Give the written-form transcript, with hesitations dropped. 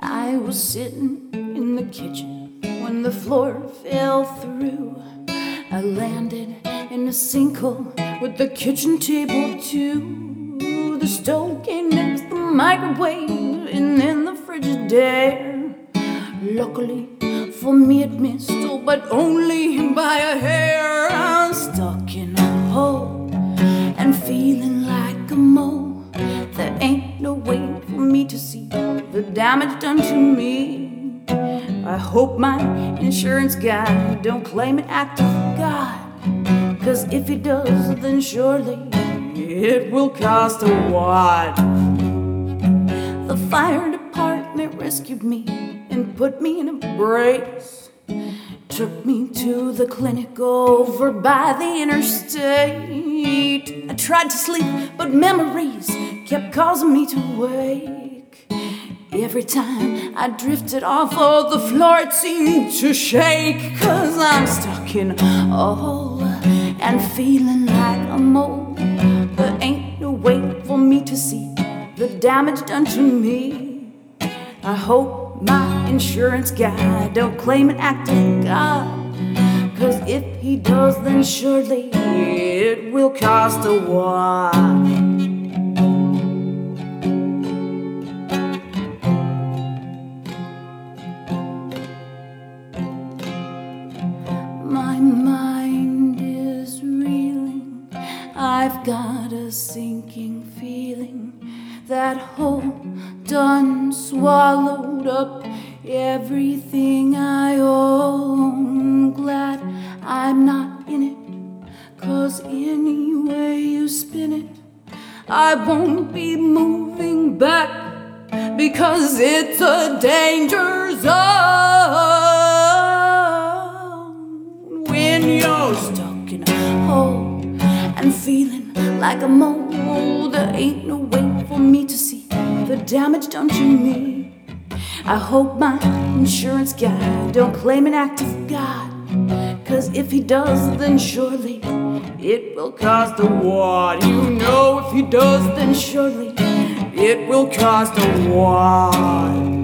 I was sitting in the kitchen when the floor fell through. I landed in a sinkhole with the kitchen table too. The stove came next, the microwave, and then the Frigidaire. Luckily for me it missed, oh, but only by a hair. I'm stuck in a hole and feeling like a mole. There ain't no way for me to see the damage done to me. I hope my insurance guy don't claim an act of God, 'cause if he does, then surely it will cost a wad. The fire department rescued me and put me in a brace, took me to the clinic over by the interstate. I tried to sleep, but memories kept causing me to wake. Every time I drifted off of the floor, it seemed to shake. 'Cause I'm stuck in a hole and feeling like a mole. There ain't no way for me to see the damage done to me. I hope my insurance guy don't claim an act of God, 'cause if he does, then surely it will cost a wad. My mind is reeling, I've got a sinking feeling. That hole done swallowed up everything I own. Glad I'm not in it, 'cause any way you spin it, I won't be moving back, because it's a danger zone. When you're stuck in a hole and feeling like a mole, there ain't no way for me to see the damage done to me. I hope my insurance guy don't claim an act of God, 'cause if he does, then surely it will cost a wad. You know, if he does, then surely it will cost a wad.